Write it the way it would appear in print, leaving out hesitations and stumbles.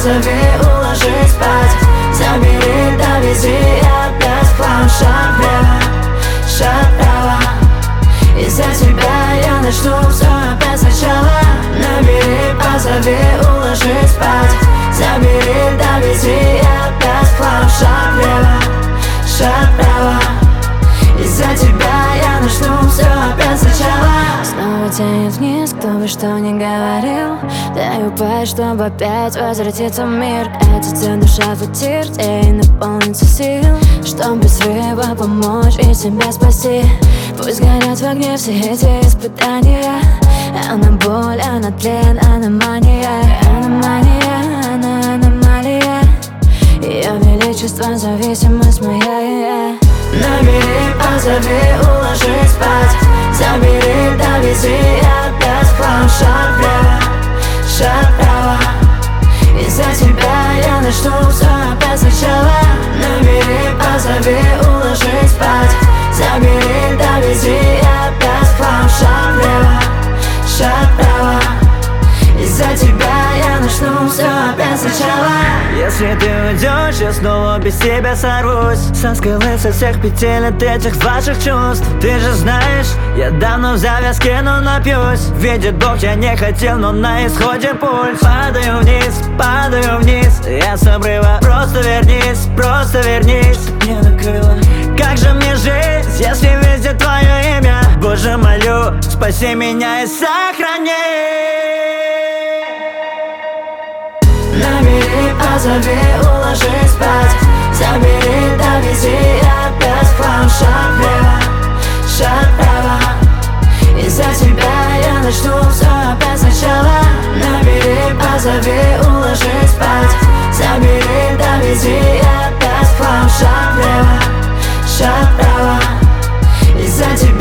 позови, уложи спать. Забери, довези, опять в план. Шаг влево, шаг вправо. Из-за тебя я начну все опять сначала. Набери, позови, уложи спать. Забери, довези, опять в план. Шаг влево, шаг вправо. Из-за тебя я начну все опять сначала. Снова тянет вниз, кто бы что ни говорил. Дай упасть, чтобы опять возвратиться в мир. Эта душа футир, ей наполнится сил, чтобы срыва помочь и себя спасти. Пусть горят в огне все эти испытания. Она боль, она тлен, она мания. Она мания, она аномалия. Ее величество, зависимость моя. Набери, позови, уложи спать. Забери, довези, опять в план. Шаг влево, шаг вправо. Из-за тебя я начну все опять сначала. Набери, позови, уложи спать. Забери, довези, опять в план. Шаг влево, шаг вправо. Из-за тебя я начну все опять сначала. Если ты уйдешь, я снова без тебя сорвусь со скалы, со всех петель от этих ваших чувств. Ты же знаешь, я давно в завязке, но напьюсь. Видит Бог, я не хотел, но на исходе пульс. Падаю вниз, я с обрыва. Просто вернись, не накрыло. Как же мне жить, если везде твое имя? Боже, молю, спаси меня и сохрани. Набери, позови, уложи спать. Забери, довези, опять в план. Шаг влево, шаг вправо. Из-за тебя я начну все опять сначала. Набери, позови, уложи спать. Забери, довези, опять в план. Шаг влево, шаг вправо. Из-за тебя